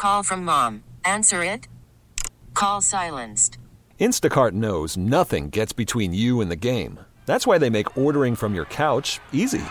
call from mom. Answer it. Call silenced. Instacart knows nothing gets between you and the game. That's why they make ordering from your couch easy.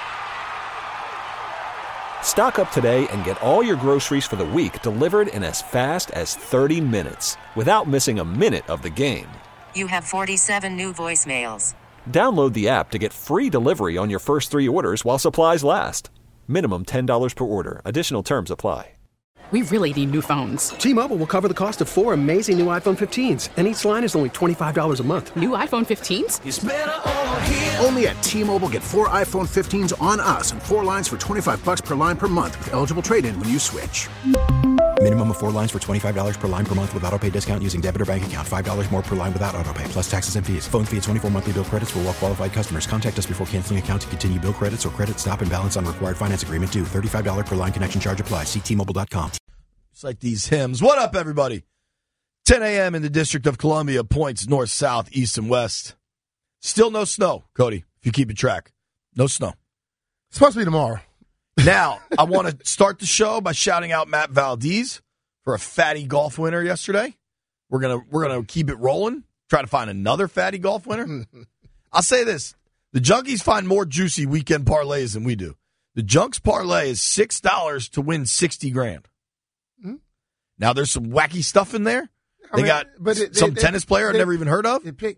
Stock up today and get all your groceries for the week delivered in as fast as 30 minutes without missing a minute of the game. You have 47 new voicemails. Download the app to get free delivery on your first 3 orders while supplies last. Minimum $10 per order. Additional terms apply. We really need new phones. T-Mobile will cover the cost of 4 amazing new iPhone 15s, and each line is only $25 a month. New iPhone 15s? It's better over here. Only at T-Mobile, get 4 iPhone 15s on us and 4 lines for $25 per line per month with eligible trade-in when you switch. Minimum of 4 lines for $25 per line per month with autopay discount using debit or bank account. $5 more per line without autopay, plus taxes and fees. Phone fee at 24 monthly bill credits for well-qualified customers. Contact us before canceling account to continue bill credits or credit stop and balance on required finance agreement due. $35 per line connection charge applies. See T-Mobile.com. It's like these hymns. What up, everybody? 10 a.m. in the District of Columbia, points north, south, east, and west. Still no snow, Cody, if you keep it track. No snow. It's supposed to be tomorrow. Now, I want to start the show by shouting out Matt Valdez for a fatty golf winner yesterday. We're gonna keep it rolling, try to find another fatty golf winner. I'll say this. The Junkies find more juicy weekend parlays than we do. The Junks parlay is $6 to win $60,000. Now, there's some wacky stuff in there. They got some tennis player I've never even heard of. They pick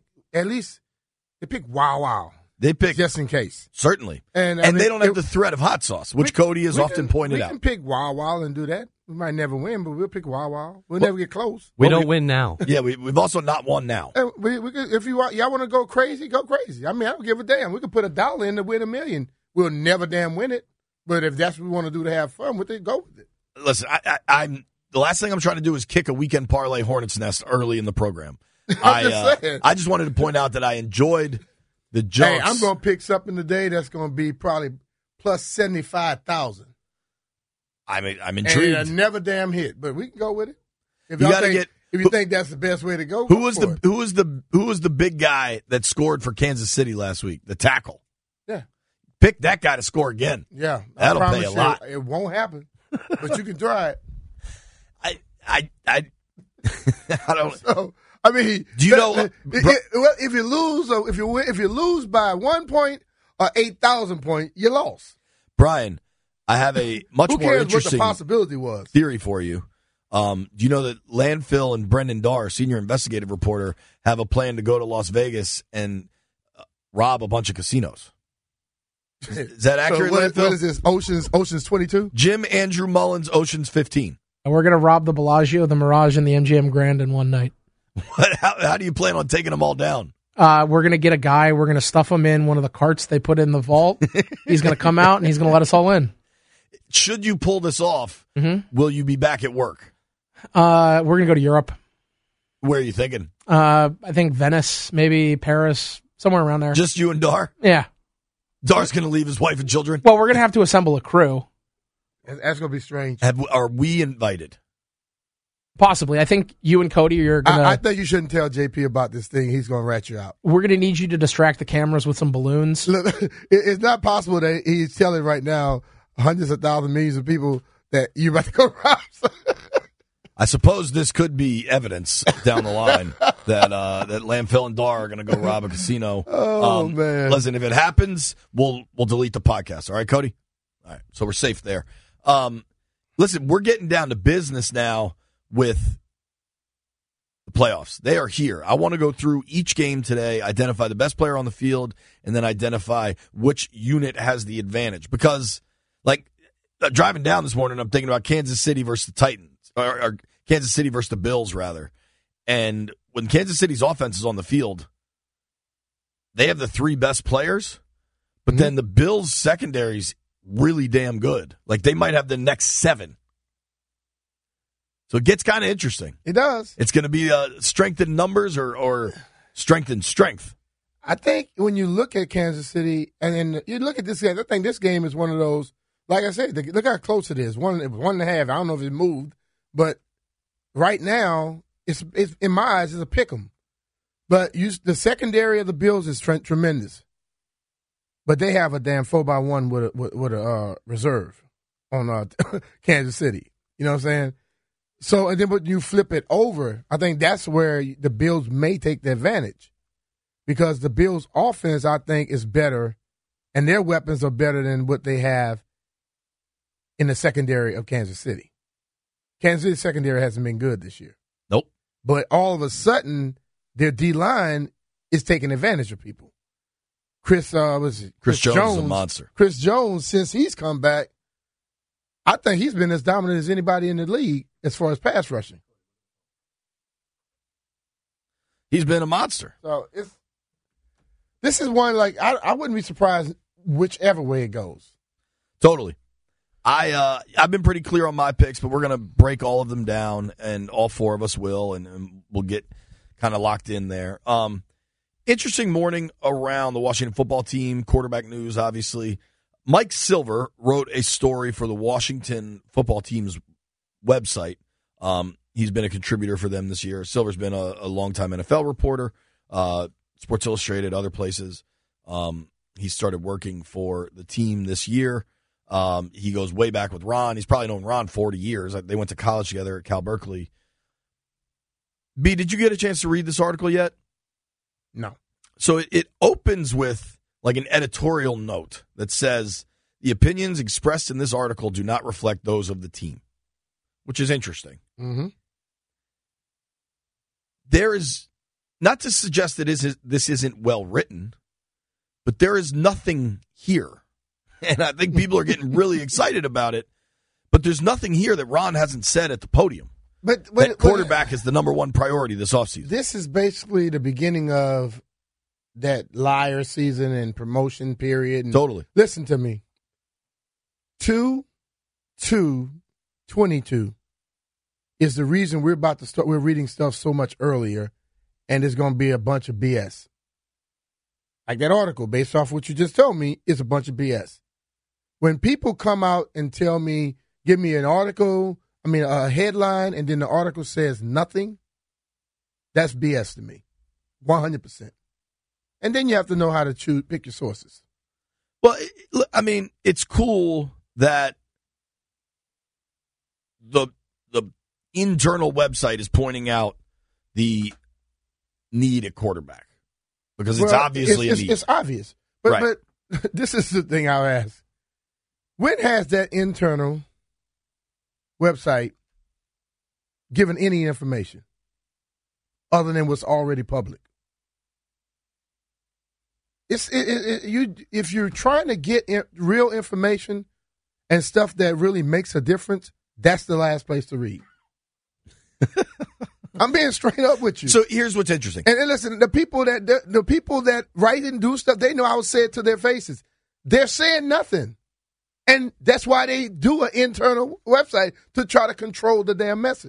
Wow. They pick just in case. Certainly. And they don't have the threat of hot sauce, which Cody has often pointed out. We can pick Wow and do that. We might never win, but we'll pick Wow. We'll never get close. We don't win now. Yeah, we've also not won now. If y'all want to go crazy, go crazy. I mean, I don't give a damn. We could put $1 in to win $1 million. We'll never damn win it. But if that's what we want to do to have fun with it, go with it. Listen, I'm the last thing I'm trying to do is kick a weekend parlay hornet's nest early in the program. I just wanted to point out that I enjoyed the Junks. Hey, I'm going to pick something today that's going to be probably plus 75,000. I'm intrigued. And a never damn hit, but we can go with it. If you think that's the best way to go, who was the big guy that scored for Kansas City last week? The tackle. Yeah. Pick that guy to score again. Yeah. That'll pay a lot. It won't happen, but you can try it. I don't. So, I mean, do you know? If you lose, or if you lose by 1 point or 8,000 points, you lost. Brian, I have a much Who more cares interesting what the possibility was? Theory for you. Do you know that Landfill and Brendan Darr, senior investigative reporter, have a plan to go to Las Vegas and rob a bunch of casinos? Is that accurate, so Landfill? What is this? Oceans 22? Jim Andrew Mullins, Oceans 15. And we're going to rob the Bellagio, the Mirage, and the MGM Grand in one night. How do you plan on taking them all down? We're going to get a guy. We're going to stuff him in one of the carts they put in the vault. He's going to come out, and he's going to let us all in. Should you pull this off, will you be back at work? We're going to go to Europe. Where are you thinking? I think Venice, maybe Paris, somewhere around there. Just you and Dar? Yeah. Dar's going to leave his wife and children? Well, we're going to have to assemble a crew. That's going to be strange. Are we invited? Possibly. I think you and Cody are going to... I think you shouldn't tell JP about this thing. He's going to rat you out. We're going to need you to distract the cameras with some balloons. Look, it's not possible that he's telling right now hundreds of thousands, millions of people that you're about to go rob. I suppose this could be evidence down the line that Landfill and Dar are going to go rob a casino. Oh, man. Listen, if it happens, we'll delete the podcast. All right, Cody? All right, so we're safe there. Listen, we're getting down to business now with the playoffs. They are here. I want to go through each game today, identify the best player on the field, and then identify which unit has the advantage. Because, driving down this morning, I'm thinking about Kansas City versus the Titans, or Kansas City versus the Bills, rather. And when Kansas City's offense is on the field, they have the 3 best players, but then the Bills' secondary's really damn good. They might have the next 7. So it gets kind of interesting. It does. It's going to be strength in numbers or strength in strength. I think when you look at Kansas City and then you look at this game, I think this game is one of those, like I said, look how close it is. It was 1.5. I don't know if it moved, but right now, it's in my eyes, it's a pick 'em. But the secondary of the Bills is tremendous. But they have a damn 4x1 with a reserve on Kansas City. You know what I'm saying? So, and then when you flip it over, I think that's where the Bills may take the advantage. Because the Bills' offense, I think, is better, and their weapons are better than what they have in the secondary of Kansas City. Kansas City's secondary hasn't been good this year. Nope. But all of a sudden, their D-line is taking advantage of people. Chris Jones is a monster. Chris Jones, since he's come back, I think he's been as dominant as anybody in the league as far as pass rushing. He's been a monster. So this is one, like, I wouldn't be surprised whichever way it goes. Totally. I've been pretty clear on my picks, but we're going to break all of them down, and all four of us will, and we'll get kind of locked in there. Interesting morning around the Washington football team, quarterback news, obviously. Mike Silver wrote a story for the Washington football team's website. He's been a contributor for them this year. Silver's been a longtime NFL reporter, Sports Illustrated, other places. He started working for the team this year. He goes way back with Ron. He's probably known Ron 40 years. They went to college together at Cal Berkeley. B, did you get a chance to read this article yet? No. So it opens with like an editorial note that says, the opinions expressed in this article do not reflect those of the team, which is interesting. Mm-hmm. There is, not to suggest that this isn't well written, but there is nothing here. And I think people are getting really excited about it, but there's nothing here that Ron hasn't said at the podium. But quarterback is the number one priority this offseason. This is basically the beginning of that liar season and promotion period. And totally. Listen to me. 2/2/22 is the reason we're about to start. We're reading stuff so much earlier, and there's going to be a bunch of BS. Like that article, based off what you just told me, is a bunch of BS. When people come out and tell me, give me an article, a headline, and then the article says nothing, that's BS to me, 100%. And then you have to know how to pick your sources. Well, it's cool that the internal website is pointing out the need at quarterback because it's obviously a need. It's obvious. But, right. But this is the thing I'll ask. When has that internal website given any information other than what's already public? If you're trying to get real information and stuff that really makes a difference, that's the last place to read. I'm being straight up with you. So here's what's interesting. And listen, the people that write and do stuff, they know I would say it to their faces. They're saying nothing. And that's why they do an internal website to try to control the damn message.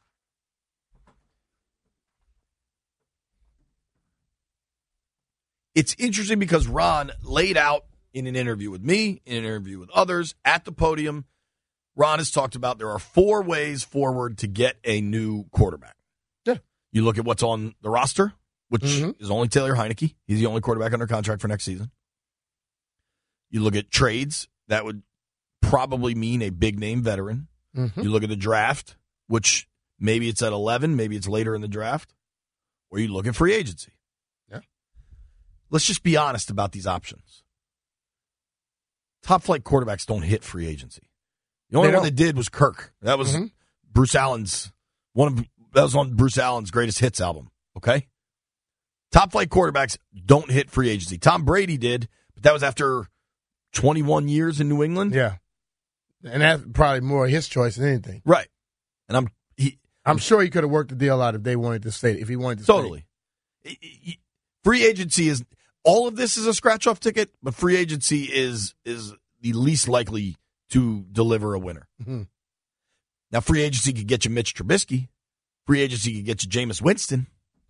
It's interesting because Ron laid out in an interview with me, in an interview with others at the podium, Ron has talked about there are 4 ways forward to get a new quarterback. Yeah. You look at what's on the roster, which is only Taylor Heineke. He's the only quarterback under contract for next season. You look at trades. That would probably mean a big-name veteran. Mm-hmm. You look at the draft, which maybe it's at 11, maybe it's later in the draft. Or you look at free agency. Yeah. Let's just be honest about these options. Top-flight quarterbacks don't hit free agency. The only one that did was Kirk. That was Bruce Allen's that was on Bruce Allen's greatest hits album. Okay? Top-flight quarterbacks don't hit free agency. Tom Brady did, but that was after 21 years in New England. Yeah. And that's probably more his choice than anything. Right. And I'm sure he could have worked the deal out if they wanted to stay. If he wanted to totally. Free agency is all of this is a scratch-off ticket, but free agency is the least likely to deliver a winner. Mm-hmm. Now, free agency could get you Mitch Trubisky. Free agency could get you Jameis Winston.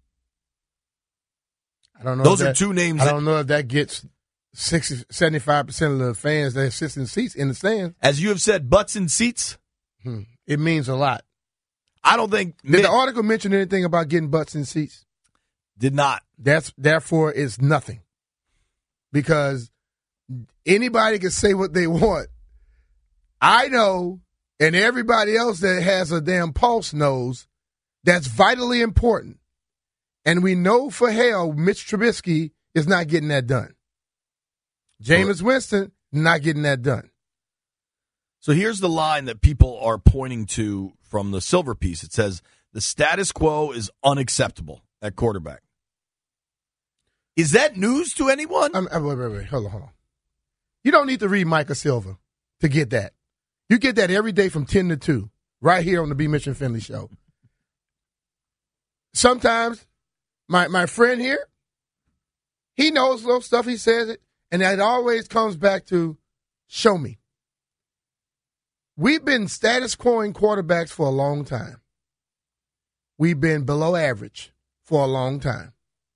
I don't know. Those are 2 names. I don't know if that gets 75% of the fans that sit in seats in the stands. As you have said, butts in seats. It means a lot. I don't think. Did the article mention anything about getting butts in seats? Did not. Therefore, it's nothing. Because anybody can say what they want. I know And everybody else that has a damn pulse knows that's vitally important. And we know for hell Mitch Trubisky is not getting that done. Jameis Winston, not getting that done. So here's the line that people are pointing to from the Silver piece. It says, the status quo is unacceptable at quarterback. Is that news to anyone? Wait. Hold on. You don't need to read Micah Silver to get that. You get that every day from 10 to 2, right here on the B. Mitch and Finley Show. Sometimes my friend here, he knows little stuff, he says it, and it always comes back to show me. We've been status quoing quarterbacks for a long time. We've been below average for a long time.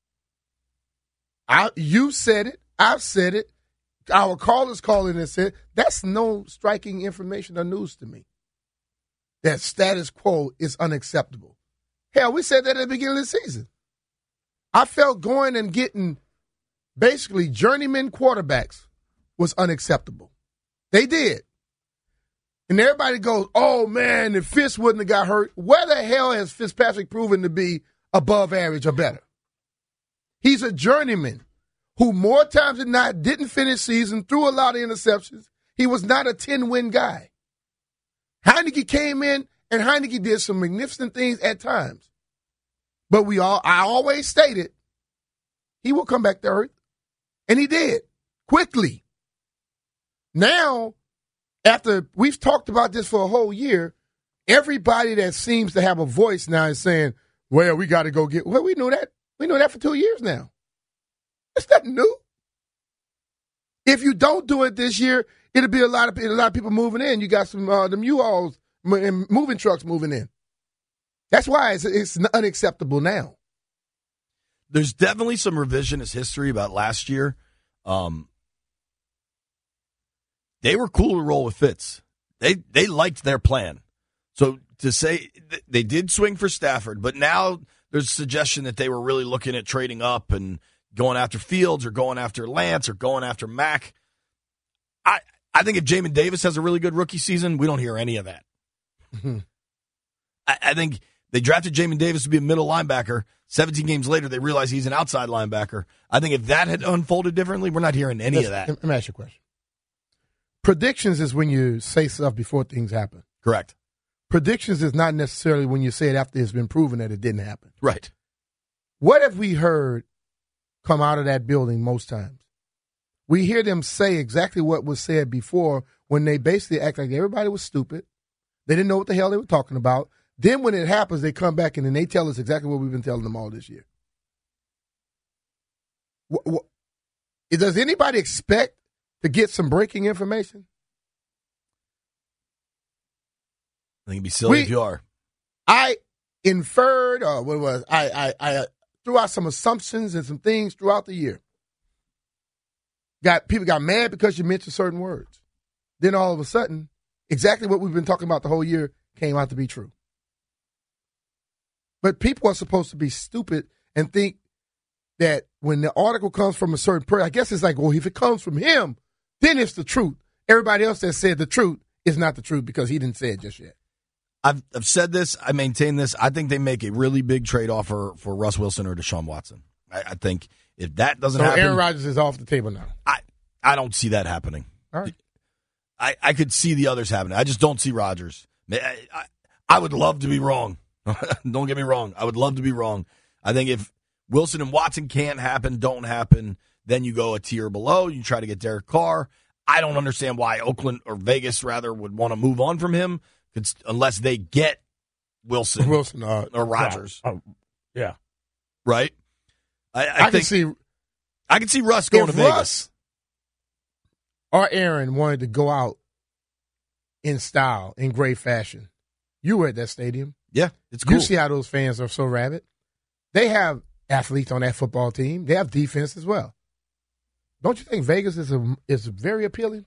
You said it. I've said it. Our callers called in and said, that's no striking information or news to me. That status quo is unacceptable. Hell, we said that at the beginning of the season. I felt going and getting basically journeyman quarterbacks was unacceptable. They did. And everybody goes, oh, man, if Fitz wouldn't have got hurt, where the hell has Fitzpatrick proven to be above average or better? He's a journeyman who more times than not didn't finish season, threw a lot of interceptions. He was not a 10-win guy. Heineke came in, and Heineke did some magnificent things at times. But I always stated he will come back to earth. And he did, quickly. Now, after we've talked about this for a whole year, everybody that seems to have a voice now is saying, well, we got to go get – well, we knew that. We know that for 2 years now. It's nothing new. If you don't do it this year, it'll be a lot of people moving in. You got some them U-Hauls and moving trucks moving in. That's why it's unacceptable now. There's definitely some revisionist history about last year. They were cool to roll with Fitz. They liked their plan. So to say they did swing for Stafford, but now there's a suggestion that they were really looking at trading up and going after Fields or going after Lance or going after Mack. I think if Jamin Davis has a really good rookie season, we don't hear any of that. I think they drafted Jamin Davis to be a middle linebacker. 17 games later, they realize he's an outside linebacker. I think if that had unfolded differently, we're not hearing any of that. Let me ask you a question. Predictions is when you say stuff before things happen. Correct. Predictions is not necessarily when you say it after it's been proven that it didn't happen. Right. What have we heard come out of that building most times? We hear them say exactly what was said before when they basically act like everybody was stupid. They didn't know what the hell they were talking about. Then when it happens, they come back and then they tell us exactly what we've been telling them all this year. Does anybody expect to get some breaking information? I think it'd be silly if you are. I inferred, or what it was, I threw out some assumptions and some things throughout the year. People got mad because you mentioned certain words. Then all of a sudden, exactly what we've been talking about the whole year came out to be true. But people are supposed to be stupid and think that when the article comes from a certain person, I guess it's like, well, if it comes from him, then it's the truth. Everybody else that said the truth is not the truth because he didn't say it just yet. I've said this. I maintain this. I think they make a really big trade offer for Russ Wilson or Deshaun Watson. I think if that doesn't happen, Aaron Rodgers is off the table now. I don't see that happening. All right. I could see the others happening. I just don't see Rodgers. I would love to be wrong. Don't get me wrong. I would love to be wrong. I think if Wilson and Watson don't happen, then you go a tier below. You try to get Derek Carr. I don't understand why Oakland or Vegas, rather, would want to move on from him unless they get Wilson or Rodgers. Yeah. Right? I can see Russ going to Vegas. Or Aaron wanted to go out in style, in great fashion. You were at that stadium. Yeah, it's cool. You see how those fans are so rabid. They have athletes on that football team. They have defense as well. Don't you think Vegas is very appealing?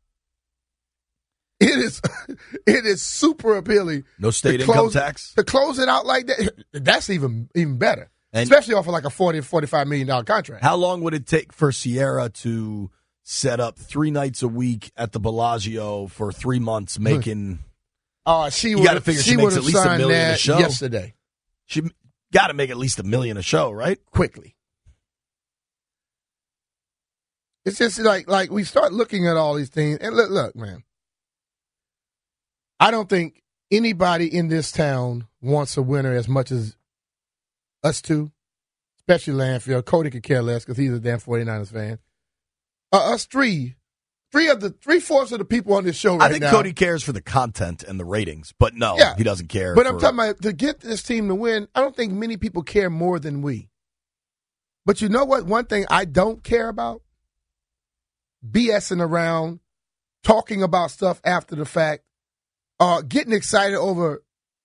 It is super appealing. No state income tax. To close it out like that, that's even better. And especially off of like a $40, $45 million contract. How long would it take for Sierra to set up 3 nights a week at the Bellagio for 3 months, making She You would got to have figure she makes at least $1 million a show yesterday. She got to make at least $1 million a show, right? Quickly. It's just like we start looking at all these things. And look, man. I don't think anybody in this town wants a winner as much as us two, especially Landfield. Cody could care less because he's a damn 49ers fan. Us three-fourths of the people on this show right now. I think Cody cares for the content and the ratings, but no, he doesn't care. But I'm talking about to get this team to win, I don't think many people care more than we. But you know what? One thing I don't care about? BSing around, talking about stuff after the fact, getting excited over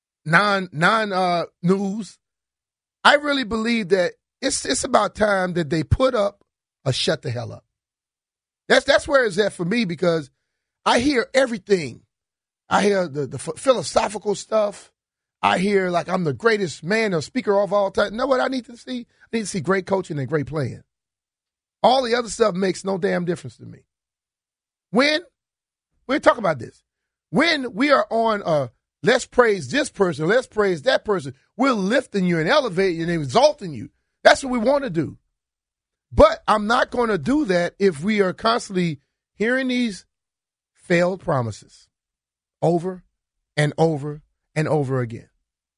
non-news. I really believe that it's about time that they put up a shut the hell up. That's where it's at for me because I hear everything. I hear the philosophical stuff. I hear like I'm the greatest man or speaker of all time. You know what I need to see? I need to see great coaching and great playing. All the other stuff makes no damn difference to me. When, we'll talk about this. When we are on let's praise this person, let's praise that person, we're lifting you and elevating you and exalting you. That's what we want to do. But I'm not going to do that if we are constantly hearing these failed promises over and over and over again.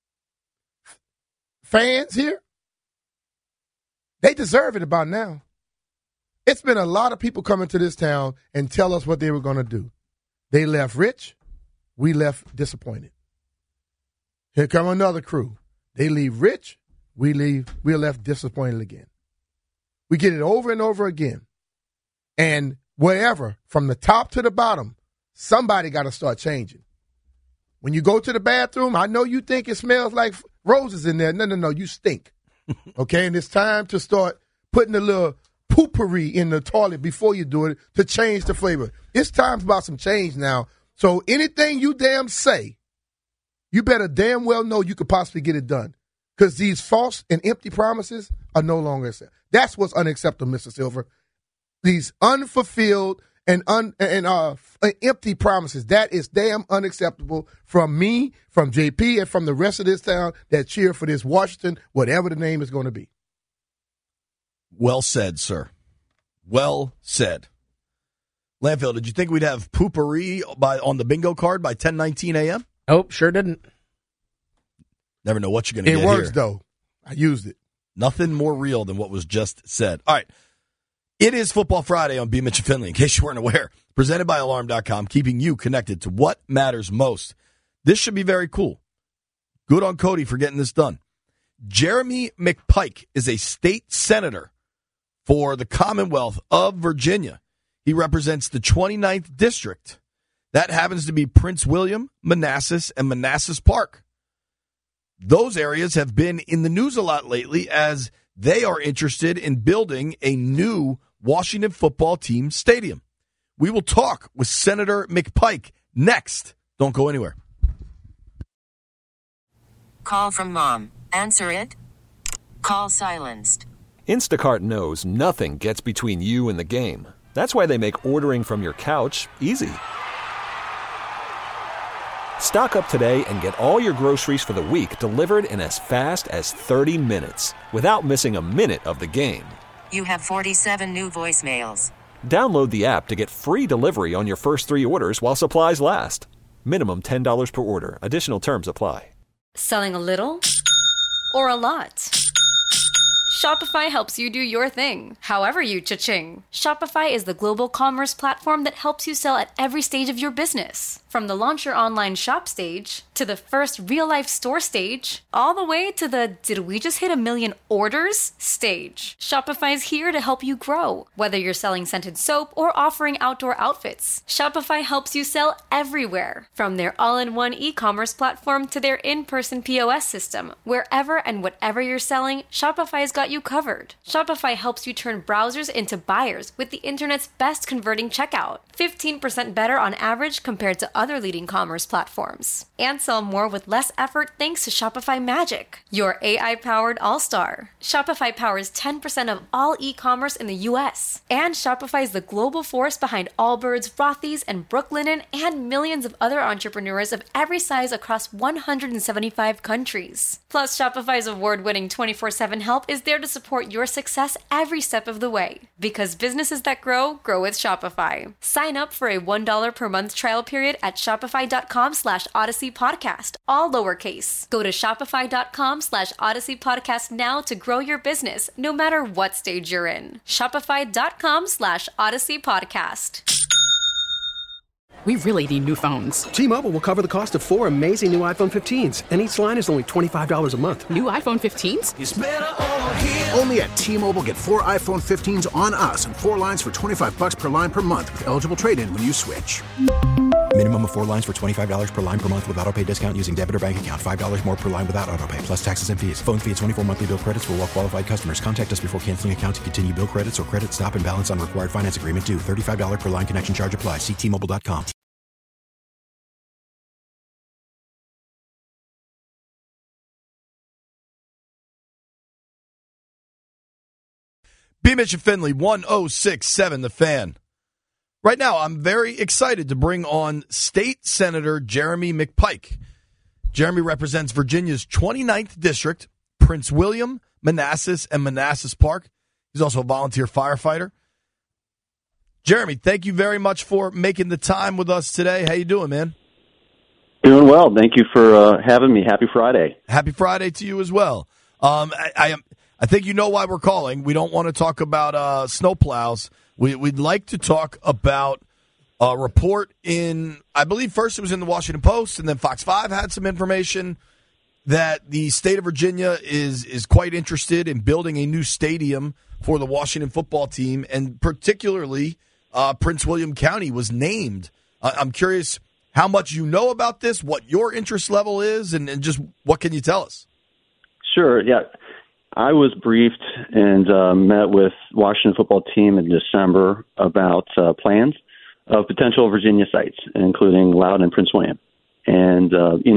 Fans here, they deserve it about now. It's been a lot of people coming to this town and tell us what they were going to do. They left rich. We left disappointed. Here come another crew. They leave rich. We're left disappointed again. We get it over and over again. And wherever, from the top to the bottom, somebody got to start changing. When you go to the bathroom, I know you think it smells like roses in there. No, you stink. Okay, and it's time to start putting a little poopery in the toilet before you do it to change the flavor. It's time about some change now. So anything you damn say, you better damn well know you could possibly get it done. Because these false and empty promises are no longer acceptable. That's what's unacceptable, Mr. Silver. These unfulfilled and empty promises. That is damn unacceptable from me, from JP, and from the rest of this town that cheer for this Washington, whatever the name is going to be. Well said, sir. Well said. Landfill, did you think we'd have poopery on the bingo card by 10:19 a.m.? Nope, sure didn't. Never know what you're going to get here. It works, here. though. I used it. Nothing more real than what was just said. All right. It is Football Friday on B. Mitch and Finley, in case you weren't aware. Presented by Alarm.com, keeping you connected to what matters most. This should be very cool. Good on Cody for getting this done. Jeremy McPike is a state senator for the Commonwealth of Virginia. He represents the 29th district. That happens to be Prince William, Manassas, and Manassas Park. Those areas have been in the news a lot lately as they are interested in building a new Washington football team stadium. We will talk with Senator McPike next. Don't go anywhere. Call from mom. Answer it. Call silenced. Instacart knows nothing gets between you and the game. That's why they make ordering from your couch easy. Stock up today and get all your groceries for the week delivered in as fast as 30 minutes without missing a minute of the game. You have 47 new voicemails. Download the app to get free delivery on your first 3 orders while supplies last. Minimum $10 per order. Additional terms apply. Selling a little or a lot? Shopify helps you do your thing, however you cha-ching. Shopify is the global commerce platform that helps you sell at every stage of your business. From the launch your online shop stage, to the first real-life store stage, all the way to the did we just hit 1 million orders stage. Shopify's here to help you grow. Whether you're selling scented soap or offering outdoor outfits, Shopify helps you sell everywhere. From their all-in-one e-commerce platform to their in-person POS system. Wherever and whatever you're selling, Shopify's got you covered. Shopify helps you turn browsers into buyers with the internet's best converting checkout. 15% better on average compared to other leading commerce platforms. And sell more with less effort thanks to Shopify Magic, your AI-powered all-star. Shopify powers 10% of all e-commerce in the U.S. And Shopify is the global force behind Allbirds, Rothy's, and Brooklinen, and millions of other entrepreneurs of every size across 175 countries. Plus, Shopify's award-winning 24/7 help is there to support your success every step of the way. Because businesses that grow with Shopify. Sign up for a $1 per month trial period at shopify.com/Odyssey Podcast, all lowercase. Go to shopify.com/Odyssey Podcast now to grow your business, no matter what stage you're in. Shopify.com/Odyssey Podcast. We really need new phones. T-Mobile will cover the cost of 4 amazing new iPhone 15s, and each line is only $25 a month. New iPhone 15s? It's better over here. Only at T-Mobile, get 4 iPhone 15s on us and 4 lines for $25 per line per month with eligible trade-in when you switch. Minimum of 4 lines for $25 per line per month with autopay discount using debit or bank account. $5 more per line without autopay, plus taxes and fees. Phone fee at 24 monthly bill credits for well-qualified customers. Contact us before canceling account to continue bill credits or credit stop and balance on required finance agreement due. $35 per line connection charge applies. See T-Mobile.com. B. Mitch and Finley, 1067 The Fan. Right now, I'm very excited to bring on State Senator Jeremy McPike. Jeremy represents Virginia's 29th District, Prince William, Manassas, and Manassas Park. He's also a volunteer firefighter. Jeremy, thank you very much for making the time with us today. How you doing, man? Doing well. Thank you for having me. Happy Friday. Happy Friday to you as well. I think you know why we're calling. We don't want to talk about snowplows. We'd like to talk about a report in, I believe first it was in the Washington Post, and then Fox 5 had some information that the state of Virginia is quite interested in building a new stadium for the Washington football team, and particularly Prince William County was named. I'm curious how much you know about this, what your interest level is, and just what can you tell us? Sure, yeah. I was briefed and met with Washington football team in December about plans of potential Virginia sites, including Loudoun and Prince William. And,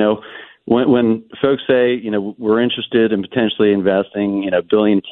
when folks say, we're interested in potentially investing, $1 billion+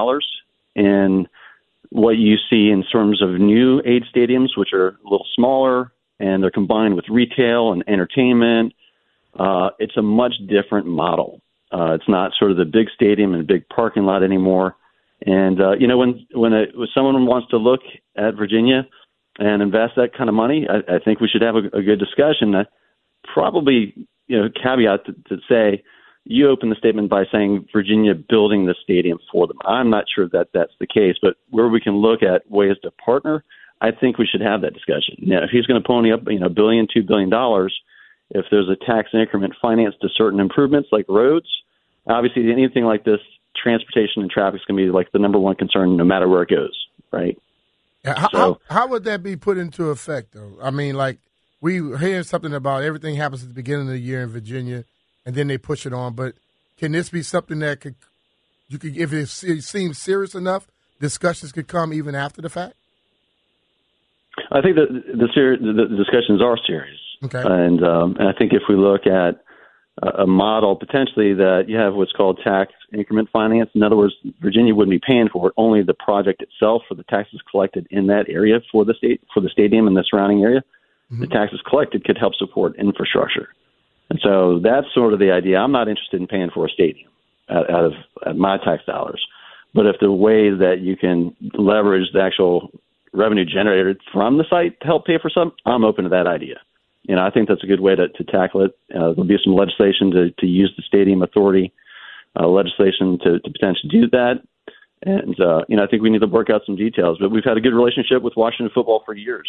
in what you see in terms of new aid stadiums, which are a little smaller and they're combined with retail and entertainment, it's a much different model. It's not sort of the big stadium and big parking lot anymore. And, when someone wants to look at Virginia and invest that kind of money, I think we should have a good discussion. Probably, caveat to say, you open the statement by saying Virginia building the stadium for them. I'm not sure that that's the case, but where we can look at ways to partner, I think we should have that discussion. Now, if he's going to pony up, $1 billion, $2 billion, if there's a tax increment finance to certain improvements like roads, obviously anything like this, transportation and traffic is going to be like the number one concern no matter where it goes, right? Yeah, how would that be put into effect, though? I mean, like, we hear something about everything happens at the beginning of the year in Virginia, and then they push it on. But can this be something that if it seems serious enough, discussions could come even after the fact? I think that the discussions are serious. Okay. And I think if we look at a model potentially that you have what's called tax increment finance. In other words, Virginia wouldn't be paying for it, only the project itself for the taxes collected in that area for the state, for the stadium and the surrounding area. Mm-hmm. The taxes collected could help support infrastructure. And so that's sort of the idea. I'm not interested in paying for a stadium out of my tax dollars. But if the way that you can leverage the actual revenue generated from the site to help pay for some, I'm open to that idea. I think that's a good way to tackle it. There'll be some legislation to use the stadium authority, legislation to potentially do that. And, I think we need to work out some details. But we've had a good relationship with Washington football for years.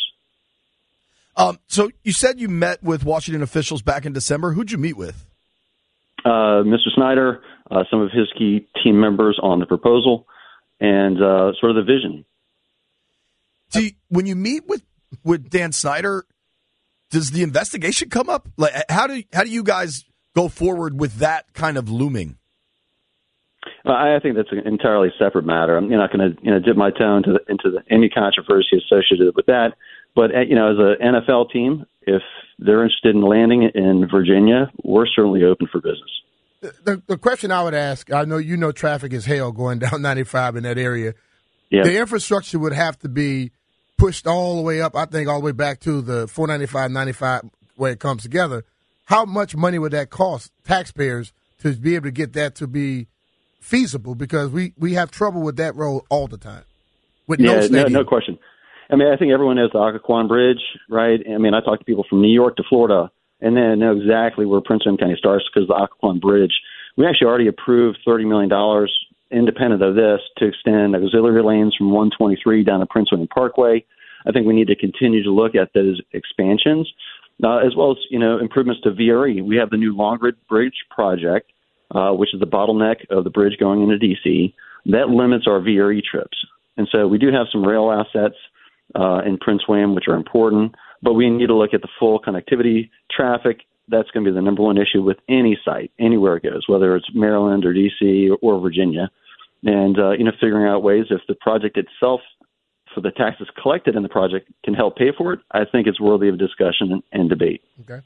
So you said you met with Washington officials back in December. Who'd you meet with? Mr. Snyder, some of his key team members on the proposal, and sort of the vision. When you meet with Dan Snyder, does the investigation come up? Like, how do you guys go forward with that kind of looming? I think that's an entirely separate matter. I'm not going to dip my toe into any controversy associated with that. But as an NFL team, if they're interested in landing in Virginia, we're certainly open for business. The question I would ask, I know you know traffic is hell going down 95 in that area. Yeah. The infrastructure would have to be pushed all the way up, I think, all the way back to the 495, 95, where it comes together. How much money would that cost taxpayers to be able to get that to be feasible? Because we have trouble with that road all the time. With no question. I mean, I think everyone knows the Occoquan Bridge, right? I mean, I talk to people from New York to Florida, and then know exactly where Prince William County starts because the Occoquan Bridge. We actually already approved $30 million independent of this to extend auxiliary lanes from 123 down to Prince William Parkway. I think we need to continue to look at those expansions, as well as, improvements to VRE. We have the new Long Bridge project, which is the bottleneck of the bridge going into D.C. That limits our VRE trips. And so we do have some rail assets in Prince William, which are important, but we need to look at the full connectivity traffic. That's going to be the number one issue with any site, anywhere it goes, whether it's Maryland or D.C. or Virginia. And, figuring out ways if the project itself, for the taxes collected in the project, can help pay for it, I think it's worthy of discussion and debate. Okay.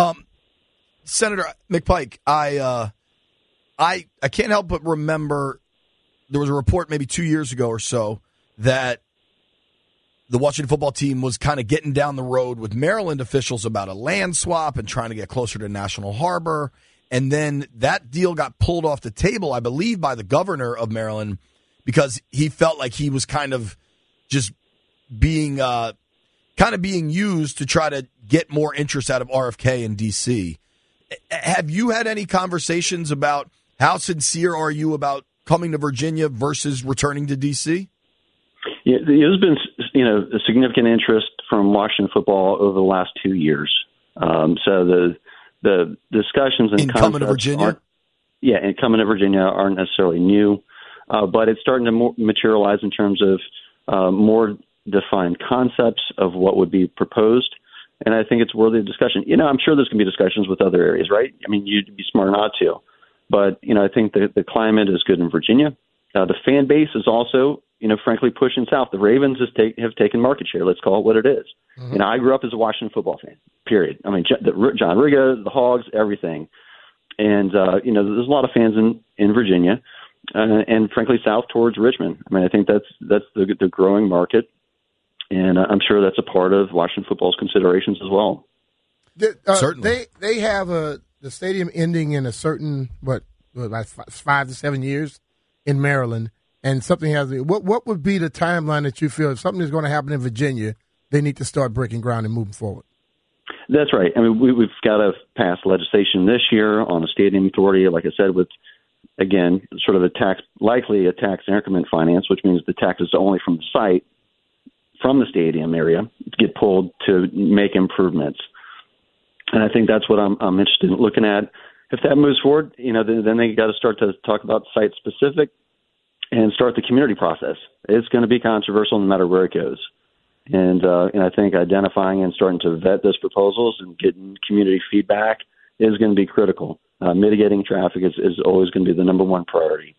Senator McPike, I can't help but remember there was a report maybe 2 years ago or so that the Washington football team was kind of getting down the road with Maryland officials about a land swap and trying to get closer to National Harbor. And then that deal got pulled off the table, I believe, by the governor of Maryland because he felt like he was kind of just being used to try to get more interest out of RFK in D.C. Have you had any conversations about how sincere are you about coming to Virginia versus returning to D.C.? Yeah, there's been, a significant interest from Washington football over the last 2 years. So the discussions and coming to Virginia, and coming to Virginia aren't necessarily new, but it's starting to materialize in terms of more defined concepts of what would be proposed. And I think it's worthy of discussion. I'm sure there's going to be discussions with other areas, right? I mean, you'd be smart not to. But, I think the climate is good in Virginia. The fan base is also, frankly, pushing south. The Ravens have taken market share. Let's call it what it is. Mm-hmm. I grew up as a Washington football fan, period. I mean, John Riga, the Hogs, everything. And, there's a lot of fans in Virginia and, frankly, south towards Richmond. I mean, I think that's the growing market. And I'm sure that's a part of Washington football's considerations as well. Certainly. They have the stadium ending in a certain, about 5 to 7 years in Maryland, and something has to be. What would be the timeline that you feel if something is going to happen in Virginia, they need to start breaking ground and moving forward? That's right. I mean, we've got to pass legislation this year on a stadium authority, like I said, with, again, sort of likely a tax increment finance, which means the taxes only from the site, from the stadium area, get pulled to make improvements. And I think that's what I'm interested in looking at. If that moves forward, then they got to start to talk about site specific and start the community process. It's going to be controversial no matter where it goes. And I think identifying and starting to vet those proposals and getting community feedback is going to be critical. Mitigating traffic is always going to be the number one priority.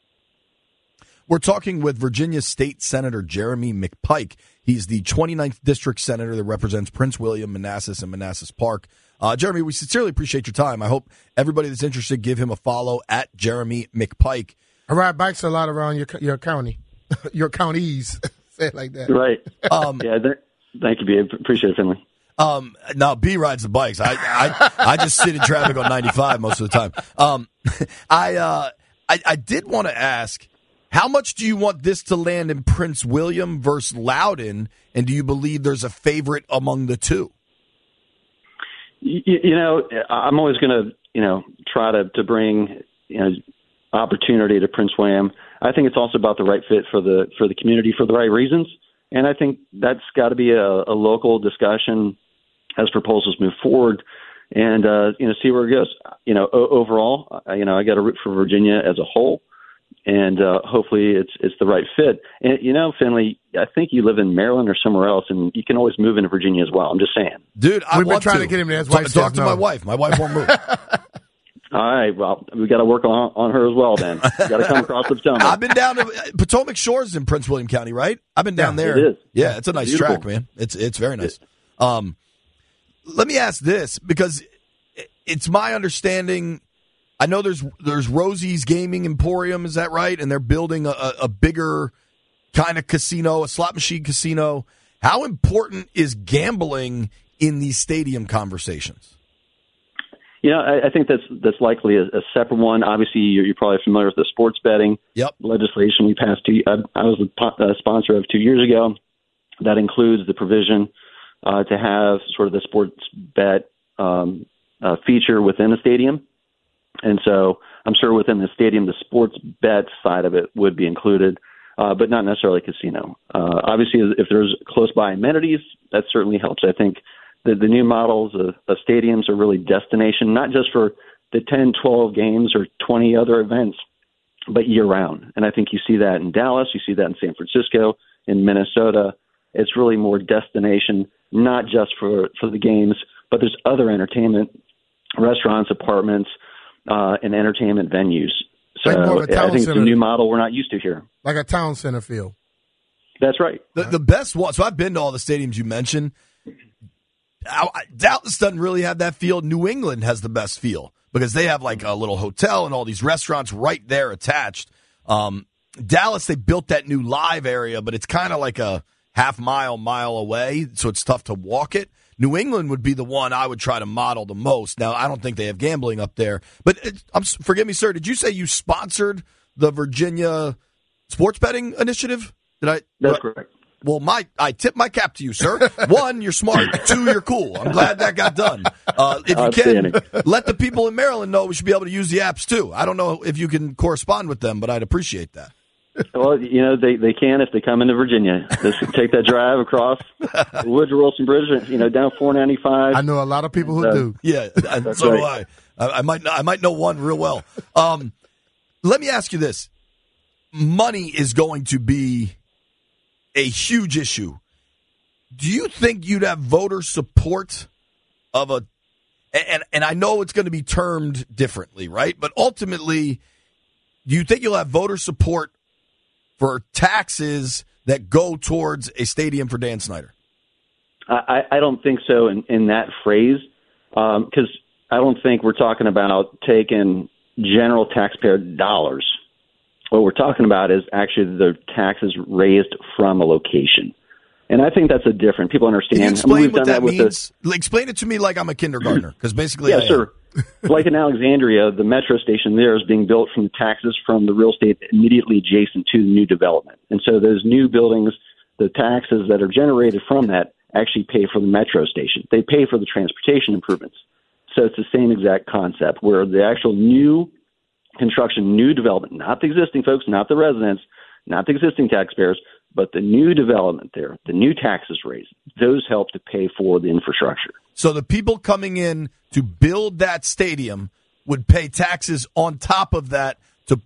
We're talking with Virginia State Senator Jeremy McPike. He's the 29th District Senator that represents Prince William, Manassas, and Manassas Park. Jeremy, we sincerely appreciate your time. I hope everybody that's interested give him a follow at Jeremy McPike. I ride bikes a lot around your county, your counties. Say it like that. Right. Thank you, B. Appreciate it, Finley. No, B rides the bikes. I just sit in traffic on 95 most of the time. I did want to ask, how much do you want this to land in Prince William versus Loudoun, and do you believe there's a favorite among the two? I'm always going to, try to bring, opportunity to Prince William. I think it's also about the right fit for the community for the right reasons. And I think that's got to be a local discussion as proposals move forward and, see where it goes. Overall, I got to root for Virginia as a whole. And hopefully it's the right fit. And, Finley, I think you live in Maryland or somewhere else, and you can always move into Virginia as well. I'm just saying. Dude, we've been trying to get him there. Talk to my wife. My wife won't move. All right, well, we got to work on her as well then. Got to come across the Potomac. I've been down to Potomac Shores in Prince William County, right? I've been down there. It is. Yeah, it's a nice Beautiful. track, man. It's very nice. Let me ask this, because it's my understanding. I know there's Rosie's Gaming Emporium, is that right? And they're building a bigger kind of casino, a slot machine casino. How important is gambling in these stadium conversations? I think that's likely a separate one. Obviously, you're probably familiar with the sports betting legislation we passed. I was a sponsor of 2 years ago. That includes the provision to have sort of the sports bet feature within a stadium. And so I'm sure within the stadium, the sports bet side of it would be included, but not necessarily casino. Obviously, if there's close by amenities, that certainly helps. I think the new models of stadiums are really destination, not just for the 10, 12 games or 20 other events, but year round. And I think you see that in Dallas, you see that in San Francisco, in Minnesota. It's really more destination, not just for the games, but there's other entertainment, restaurants, apartments, and entertainment venues. So like I think it's a new model we're not used to here. Like a town center feel. That's right. The best one. So I've been to all the stadiums you mentioned. Dallas doesn't really have that feel. New England has the best feel because they have like a little hotel and all these restaurants right there attached. Dallas, they built that new live area, but it's kind of like a mile away, so it's tough to walk it. New England would be the one I would try to model the most. Now, I don't think they have gambling up there. But forgive me, sir, did you say you sponsored the Virginia sports betting initiative? That's correct. Well, I tip my cap to you, sir. One, you're smart. Two, you're cool. I'm glad that got done. If you can, let the people in Maryland know we should be able to use the apps, too. I don't know if you can correspond with them, but I'd appreciate that. Well, they can if they come into Virginia. Just take that drive across the Woodrow Wilson Bridge, down 495. I know a lot of people who do. Yeah, and so right. do I. I might know one real well. Let me ask you this. Money is going to be a huge issue. Do you think you'd have voter support of and I know it's going to be termed differently, right? But ultimately, do you think you'll have voter support for taxes that go towards a stadium for Dan Snyder? I don't think so in that phrase, because I don't think we're talking about taking general taxpayer dollars. What we're talking about is actually the taxes raised from a location. And I think that's a different. People understand. Can you explain what that means? Explain it to me like I'm a kindergartner, because basically yeah, sure. Like in Alexandria, the metro station there is being built from the taxes from the real estate immediately adjacent to the new development. And so those new buildings, the taxes that are generated from that actually pay for the metro station. They pay for the transportation improvements. So it's the same exact concept where the actual new construction, new development, not the existing folks, not the residents, not the existing taxpayers, but the new development there, the new taxes raised, those help to pay for the infrastructure. So the people coming in to build that stadium would pay taxes on top of that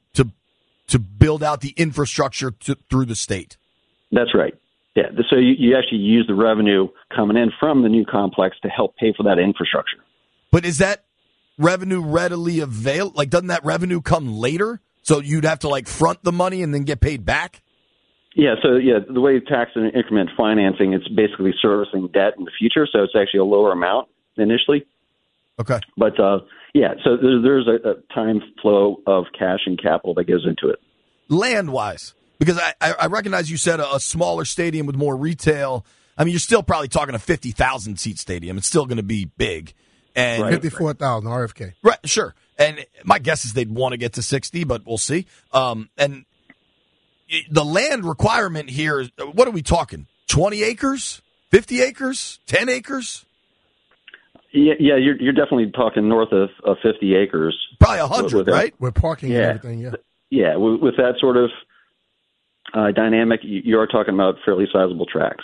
to build out the infrastructure through the state. That's right. Yeah. So you actually use the revenue coming in from the new complex to help pay for that infrastructure. But is that revenue readily available? Like, doesn't that revenue come later? So you'd have to front the money and then get paid back? Yeah, so the way tax and increment financing, it's basically servicing debt in the future, so it's actually a lower amount initially. Okay. But, so there's a time flow of cash and capital that goes into it. Land-wise, because I recognize you said a smaller stadium with more retail. I mean, you're still probably talking a 50,000-seat stadium. It's still going to be big. And 54,000 RFK. Right, sure. And my guess is they'd want to get to 60, but we'll see. And the land requirement here, what are we talking? 20 acres? 50 acres? 10 acres? Yeah, you're definitely talking north of 50 acres. Probably 100, right? With parking and everything, yeah. Yeah, with that sort of dynamic, you are talking about fairly sizable tracts.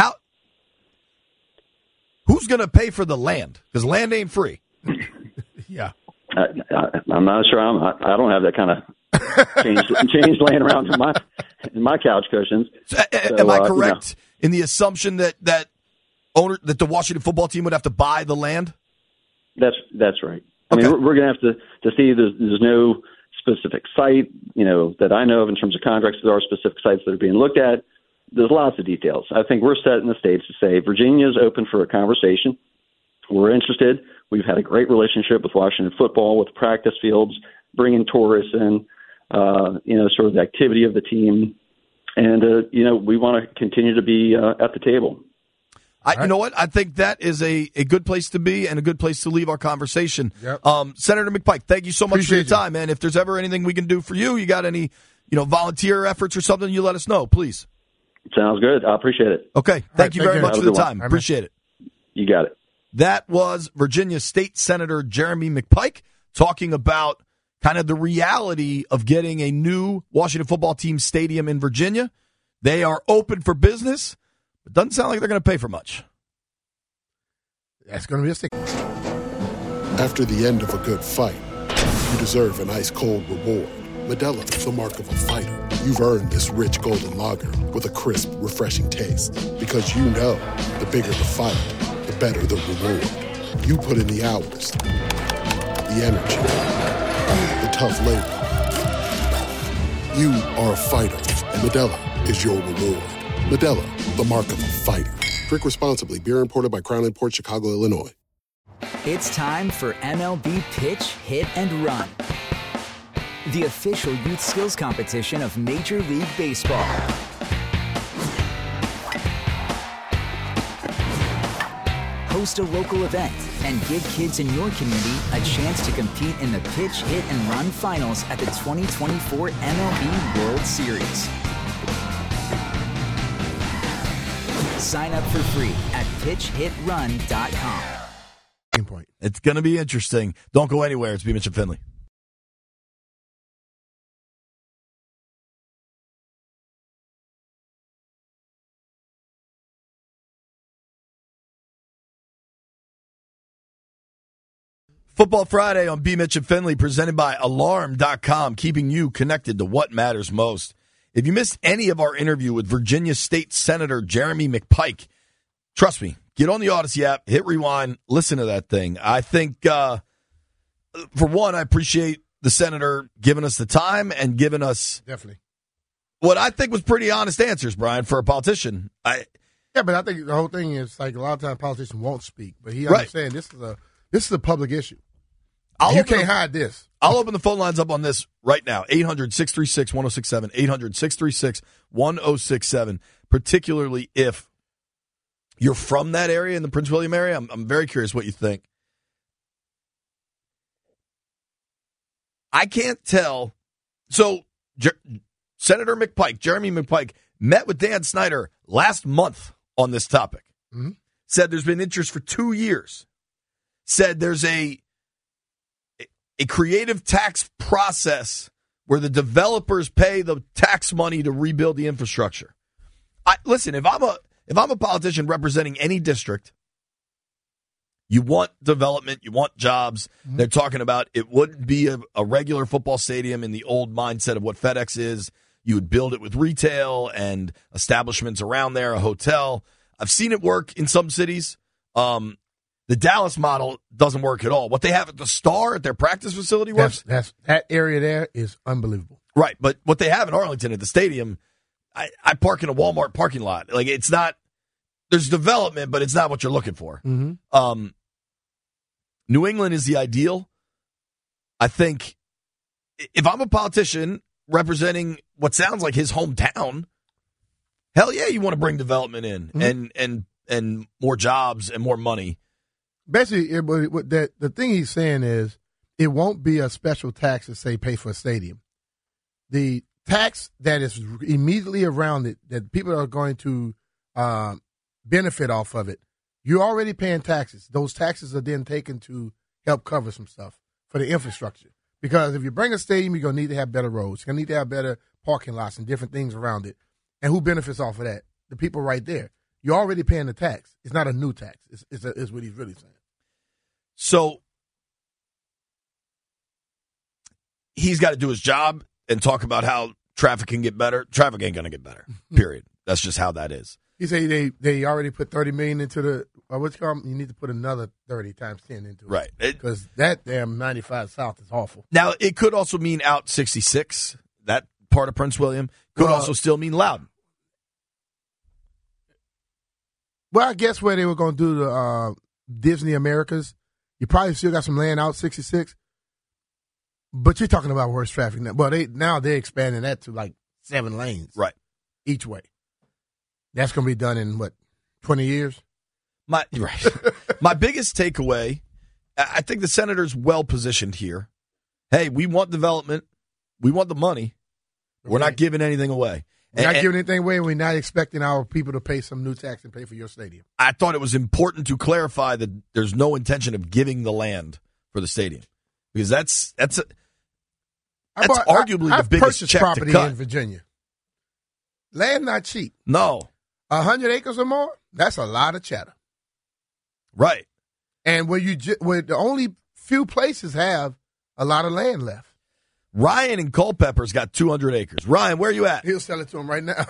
Who's going to pay for the land? Because land ain't free. Yeah. I'm not sure. I don't have that kind of changed laying around in my couch cushions. So, am I correct in the assumption that the Washington football team would have to buy the land? That's right. Okay. I mean, we're going to have to see. There's no specific site, that I know of in terms of contracts. There are specific sites that are being looked at. There's lots of details. I think we're set in the States to say Virginia is open for a conversation. we're interested. We've had a great relationship with Washington football, with practice fields, bringing tourists in, sort of the activity of the team. And, we want to continue to be at the table. You know what? I think that is a good place to be and a good place to leave our conversation. Yep. Senator McPike, thank you so much Appreciate for your time, man. If there's ever anything we can do for you, you got any, volunteer efforts or something, you let us know, please. Sounds good. I appreciate it. Okay. Thank you very much for the time. Appreciate it. You got it. That was Virginia State Senator Jeremy McPike talking about kind of the reality of getting a new Washington football team stadium in Virginia. They are open for business, but doesn't sound like they're going to pay for much. That's going to be a stick. After the end of a good fight, you deserve an ice-cold reward. Modelo is the mark of a fighter. You've earned this rich golden lager with a crisp, refreshing taste. Because you know, the bigger the fight, the better the reward. You put in the hours, the energy, the tough labor. You are a fighter, and Modelo is your reward. Modelo, the mark of a fighter. Drink responsibly. Beer imported by Crown Imports, Chicago, Illinois. It's time for MLB Pitch, Hit, and Run, the official youth skills competition of Major League Baseball. Host a local event and give kids in your community a chance to compete in the Pitch, Hit, and Run finals at the 2024 MLB World Series. Sign up for free at pitchhitrun.com. It's going to be interesting. Don't go anywhere. It's B. Mitch and Finley. Football Friday on B. Mitch and Finley, presented by Alarm.com, keeping you connected to what matters most. If you missed any of our interview with Virginia State Senator Jeremy McPike, trust me, get on the Odyssey app, hit rewind, listen to that thing. I think, for one, I appreciate the senator giving us the time and giving us definitely what I think was pretty honest answers, Brian, for a politician. Yeah, but I think the whole thing is like a lot of times politicians won't speak, but he understands this is a public issue. You can't hide this. I'll open the phone lines up on this right now. 800-636-1067, 800-636-1067, particularly if you're from that area, in the Prince William area. I'm very curious what you think. I can't tell. So Senator McPike, Jeremy McPike, met with Dan Snyder last month on this topic. Mm-hmm. Said there's been interest for 2 years. Said there's a creative tax process where the developers pay the tax money to rebuild the infrastructure. Listen, if I'm a politician representing any district, you want development, you want jobs. Mm-hmm. They're talking about it wouldn't be a regular football stadium in the old mindset of what FedEx is. You would build it with retail and establishments around there, a hotel. I've seen it work in some cities. The Dallas model doesn't work at all. What they have at the Star, at their practice facility, works. That area there is unbelievable. Right, but what they have in Arlington at the stadium, I park in a Walmart parking lot. Like, it's not, there's development, but it's not what you're looking for. Mm-hmm. New England is the ideal. I think if I'm a politician representing what sounds like his hometown, hell yeah, you want to bring development in and more jobs and more money. Basically, the thing he's saying is it won't be a special tax to say pay for a stadium. The tax that is immediately around it, that people are going to benefit off of it, you're already paying taxes. Those taxes are then taken to help cover some stuff for the infrastructure. Because if you bring a stadium, you're going to need to have better roads. You're going to need to have better parking lots and different things around it. And who benefits off of that? The people right there. You're already paying the tax. It's not a new tax. It's what he's really saying. So he's got to do his job and talk about how traffic can get better. Traffic ain't going to get better, period. That's just how that is. He said they already put $30 million into the what's called. You need to put another 30 times 10 into it, right? Because that damn 95 South is awful. Now it could also mean out 66. That part of Prince William could also still mean Loudon. Well, I guess where they were going to do Disney Americas. You probably still got some land out 66. But you're talking about worse traffic now. Well, they're expanding that to like 7 lanes. Right. Each way. That's going to be done in, 20 years? My biggest takeaway, I think the Senators well-positioned here. Hey, we want development. We want the money. We're not giving anything away. We're not giving anything away, and we're not expecting our people to pay some new tax and pay for your stadium. I thought it was important to clarify that there's no intention of giving the land for the stadium. Because that's arguably the biggest check to cut. I've purchased property in Virginia. Land not cheap. No. 100 acres or more, that's a lot of cheddar. Right. And where the only few places have a lot of land left. Ryan in Culpeper's got 200 acres. Ryan, where are you at? He'll sell it to him right now.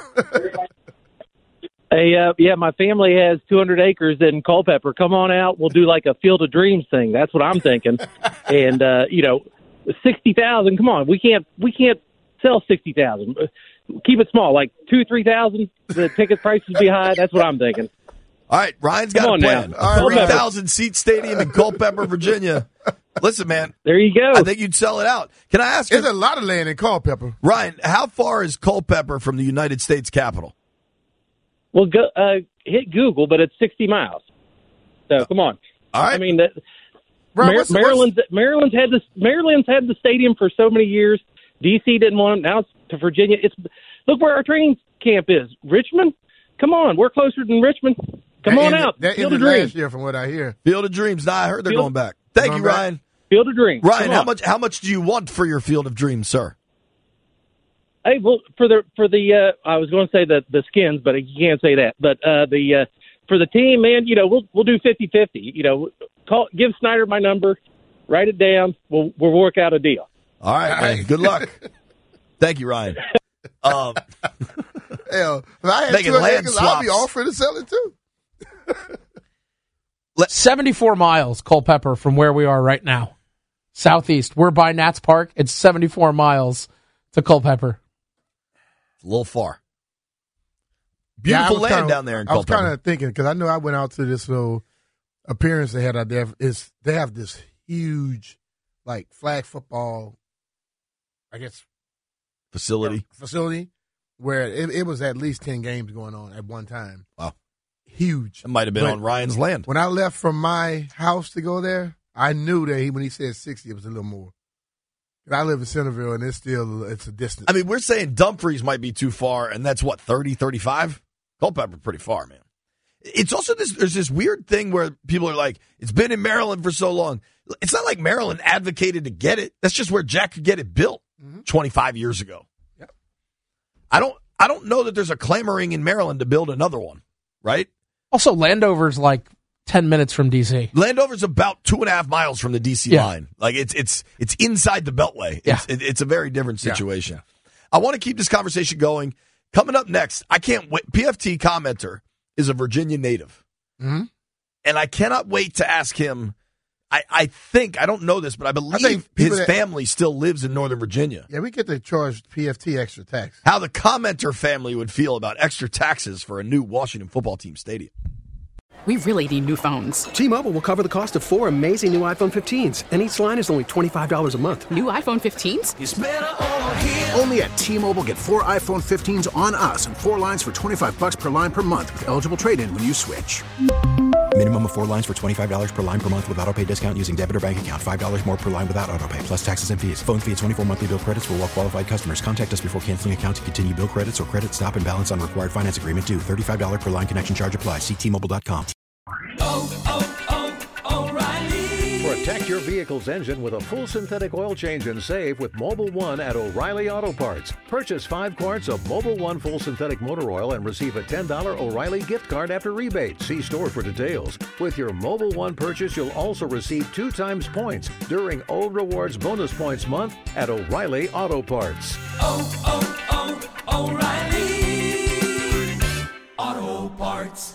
Hey, my family has 200 acres in Culpeper. Come on out. We'll do like a Field of Dreams thing. That's what I'm thinking. And, 60,000. Come on. We can't sell 60,000. Keep it small, like 2,000-3,000. The ticket prices be high. That's what I'm thinking. All right, Ryan's got a plan. A 3,000-seat stadium in Culpeper, Virginia. Listen, man. There you go. I think you'd sell it out. Can I ask you? There's a lot of land in Culpeper. Ryan, how far is Culpeper from the United States Capitol? Well, hit Google, but it's 60 miles. So come on. All right. I mean, Maryland's had the stadium for so many years. D.C. didn't want it. Now it's to Virginia. Look where our training camp is. Richmond? Come on. We're closer than Richmond. Come on out. That Field of ended Dreams. last year from what I hear. Field of Dreams. Nah, I heard they're going back. Thank you, Ryan. Field of Dreams. Ryan, how much do you want for your Field of Dreams, sir? Hey, well, for the I was going to say the Skins, but you can't say that. But for the team, man, we'll do 50-50. Give Snyder my number, write it down. We'll work out a deal. All right, man. Good luck. Thank you, Ryan. Hell, if I had Making 200 land acres, swaps. I'd be offering to sell it too. 74 miles, Culpeper, from where we are right now. Southeast. We're by Nats Park. It's 74 miles to Culpeper. It's a little far. Beautiful land down there in Culpeper. I was kind of thinking, because I know I went out to this little appearance they had out there. They have this huge, like, flag football, I guess, facility where it was at least 10 games going on at one time. Wow. Huge. It might have been on Ryan's land. When I left from my house to go there, I knew that when he said 60, it was a little more. I live in Centerville, and it's a distance. I mean, we're saying Dumfries might be too far, and that's what, 30, 35? Culpeper pretty far, man. It's also there's this weird thing where people are like, it's been in Maryland for so long. It's not like Maryland advocated to get it. That's just where Jack could get it built 25 years ago. Yep. I don't know that there's a clamoring in Maryland to build another one, right? Also, Landover's like 10 minutes from D.C. Landover's about 2.5 miles from the D.C. line. Like it's inside the Beltway. It's a very different situation. Yeah. I want to keep this conversation going. Coming up next, I can't wait. PFT commenter is a Virginia native. Mm-hmm. And I cannot wait to ask him. I think, I don't know this, but I believe his family still lives in Northern Virginia. Yeah, we get to charge PFT extra tax. How the commenter family would feel about extra taxes for a new Washington football team stadium. We really need new phones. T-Mobile will cover the cost of 4 amazing new iPhone 15s, and each line is only $25 a month. New iPhone 15s? It's better over here. Only at T-Mobile, get 4 iPhone 15s on us and 4 lines for $25 per line per month with eligible trade-in when you switch. Minimum of 4 lines for $25 per line per month with autopay discount using debit or bank account. $5 more per line without autopay, plus taxes and fees. Phone fee at 24 monthly bill credits for well-qualified customers. Contact us before canceling account to continue bill credits or credit stop and balance on required finance agreement due. $35 per line connection charge applies. See T-Mobile.com. O'Reilly. Protect your vehicle's engine with a full synthetic oil change and save with Mobil 1 at O'Reilly Auto Parts. Purchase 5 quarts of Mobil 1 full synthetic motor oil and receive a $10 O'Reilly gift card after rebate. See store for details. With your Mobil 1 purchase, you'll also receive 2 times points during O Rewards Bonus Points Month at O'Reilly Auto Parts. O'Reilly Auto Parts.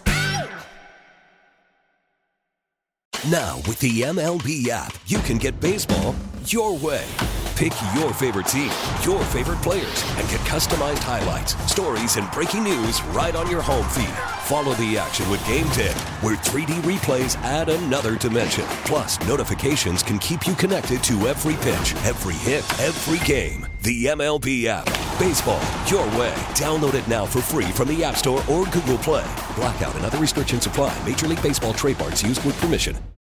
Now, with the MLB app, you can get baseball your way. Pick your favorite team, your favorite players, and get customized highlights, stories, and breaking news right on your home feed. Follow the action with Game 10, where 3D replays add another dimension. Plus, notifications can keep you connected to every pitch, every hit, every game. The MLB app. Baseball, your way. Download it now for free from the App Store or Google Play. Blackout and other restrictions apply. Major League Baseball trademarks used with permission.